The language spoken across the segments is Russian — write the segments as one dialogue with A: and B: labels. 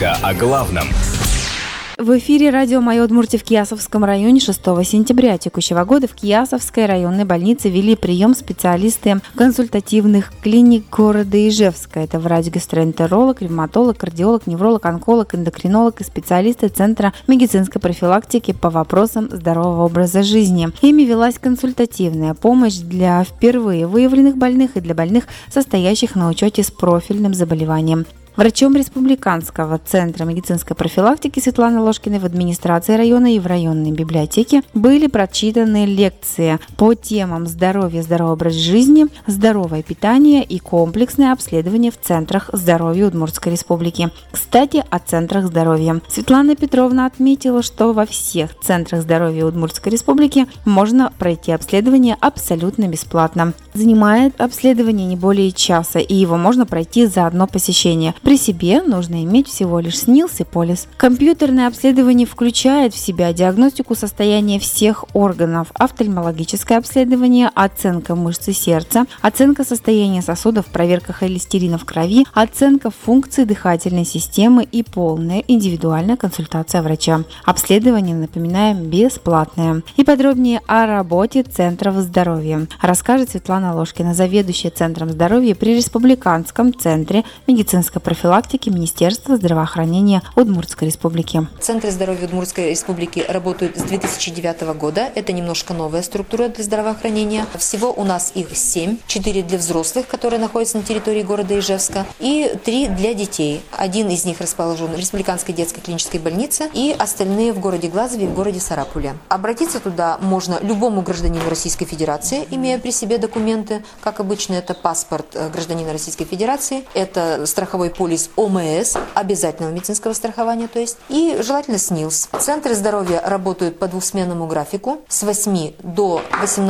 A: Коротко о главном.
B: В эфире радио «Майо Удмуртия» в Киясовском районе 6 сентября текущего года в Киясовской районной больнице вели прием специалисты консультативных клиник города Ижевска. Это врач-гастроэнтеролог, ревматолог, кардиолог, невролог, онколог, эндокринолог и специалисты Центра медицинской профилактики по вопросам здорового образа жизни. Ими велась консультативная помощь для впервые выявленных больных и для больных, состоящих на учете с профильным заболеванием. Врачом Республиканского центра медицинской профилактики Светланой Ложкиной в администрации района и в районной библиотеке были прочитаны лекции по темам здоровье, здоровый образ жизни, здоровое питание и комплексное обследование в центрах здоровья Удмуртской республики. Кстати, о центрах здоровья. Светлана Петровна отметила, что во всех центрах здоровья Удмуртской республики можно пройти обследование абсолютно бесплатно. Занимает обследование не более часа, и его можно пройти за одно посещение. При себе нужно иметь всего лишь СНИЛС и полис. Компьютерное обследование включает в себя диагностику состояния всех органов, офтальмологическое обследование, оценка мышцы сердца, оценка состояния сосудов, проверка холестерина в крови, оценка функций дыхательной системы и полная индивидуальная консультация врача. Обследование, напоминаем, бесплатное. И подробнее о работе центров здоровья расскажет Светлана Ложкина, заведующая Центром здоровья при Республиканском центре медицинской профилактики Министерства здравоохранения Удмуртской республики.
C: Центры здоровья Удмуртской республики работают с 2009 года. Это немножко новая структура для здравоохранения. Всего у нас их 7. 4 для взрослых, которые находятся на территории города Ижевска, и 3 для детей. Один из них расположен в Республиканской детской клинической больнице, и остальные в городе Глазове и в городе Сарапуле. Обратиться туда можно любому гражданину Российской Федерации, имея при себе документы. Как обычно, это паспорт гражданина Российской Федерации, это страховой полис ОМС, обязательного медицинского страхования, то есть, и желательно СНИЛС. Центры здоровья работают по двухсменному графику с 8 до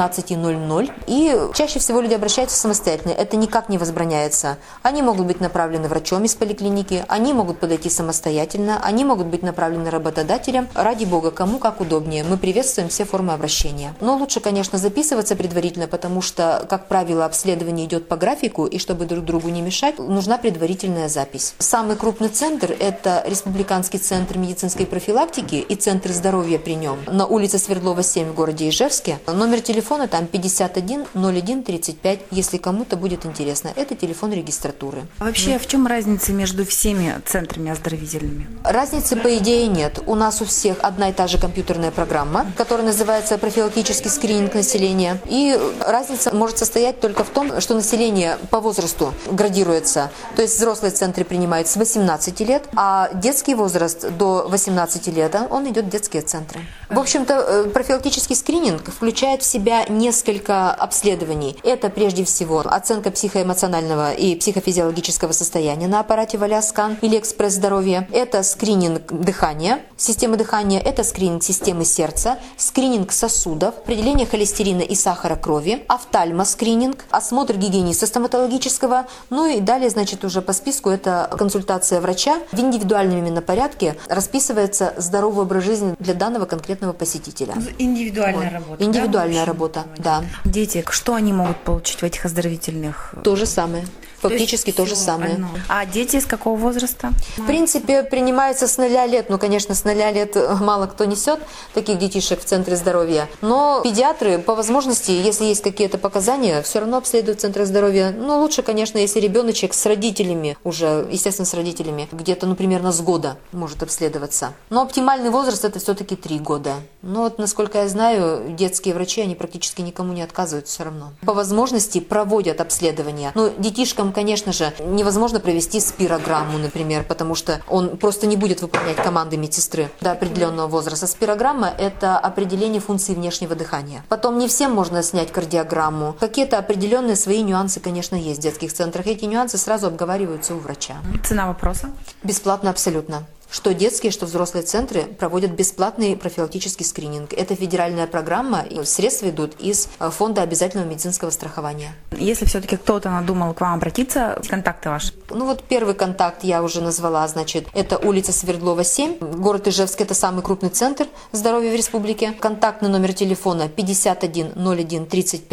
C: 18:00, и чаще всего люди обращаются самостоятельно. Это никак не возбраняется. Они могут быть направлены врачом из поликлиники, они могут подойти самостоятельно, они могут быть направлены работодателем. Ради бога, кому как удобнее. Мы приветствуем все формы обращения. Но лучше, конечно, записываться предварительно, потому что, как правило, обследование идет по графику, и чтобы друг другу не мешать, нужна предварительная запись. Самый крупный центр – это Республиканский центр медицинской профилактики и центр здоровья при нем на улице Свердлова, 7 в городе Ижевске. Номер телефона там 51 01 35, если кому-то будет интересно. Это телефон регистратуры.
B: А вообще, в чем разница между всеми центрами оздоровительными?
C: Разницы, по идее, нет. У нас у всех одна и та же компьютерная программа, которая называется профилактический скрининг населения. И разница может состоять только в том, что население по возрасту градируется. То есть взрослые центры принимают с 18 лет, а детский возраст до 18 лет, он идет в детские центры. В общем-то, профилактический скрининг включает в себя несколько обследований. Это прежде всего оценка психоэмоционального и психофизиологического состояния на аппарате Валяскан или экспресс-здоровье. Это скрининг дыхания, системы дыхания, это скрининг системы сердца, скрининг сосудов, определение холестерина и сахара крови, офтальмоскрининг, осмотр гигиениста стоматологического, ну и далее, значит, уже по списку это консультация врача. В индивидуальном именно порядке расписывается здоровый образ жизни для данного конкретного посетителя.
B: Индивидуальная работа.
C: Индивидуальная работа, да.
B: Дети, что они могут получить в этих оздоровительных?
C: То же самое. Фактически то же самое.
B: Одно. А дети с какого возраста?
C: В принципе, принимается с 0 лет. Ну, конечно, с 0 лет мало кто несет таких детишек в центре здоровья. Но педиатры, по возможности, если есть какие-то показания, все равно обследуют в центре здоровья. Ну, лучше, конечно, если ребеночек с родителями, уже, естественно, с родителями, где-то, ну, примерно с года может обследоваться. Но оптимальный возраст – это все-таки 3 года. Но вот, насколько я знаю, детские врачи, они практически никому не отказывают все равно. По возможности проводят обследования. Но детишкам, конечно же, невозможно провести спирограмму, например, потому что он просто не будет выполнять команды медсестры до определенного возраста. Спирограмма – это определение функции внешнего дыхания. Потом не всем можно снять кардиограмму. Какие-то определенные свои нюансы, конечно, есть в детских центрах. Эти нюансы сразу обговариваются у врача.
B: Цена вопроса?
C: Бесплатно абсолютно. Что детские, что взрослые центры проводят бесплатный профилактический скрининг. Это федеральная программа, и средства идут из фонда обязательного медицинского страхования.
B: Если все-таки кто-то надумал к вам обратиться, контакты ваши?
C: Ну вот первый контакт я уже назвала, значит, это улица Свердлова, 7. Город Ижевск – это самый крупный центр здоровья в республике. Контактный номер телефона 51 01 35.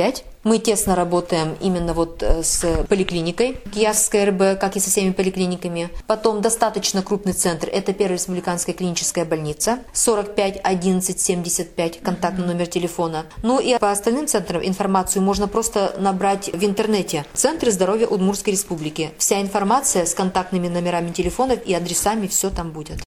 C: Мы тесно работаем именно вот с поликлиникой Киясовской РБ, как и со всеми поликлиниками. Потом достаточно крупный центр – это Первая республиканская клиническая больница, 45 11 75, контактный номер телефона. Ну и по остальным центрам информацию можно просто набрать в интернете. Центры здоровья Удмуртской республики. Вся информация с контактными номерами телефонов и адресами, все там будет.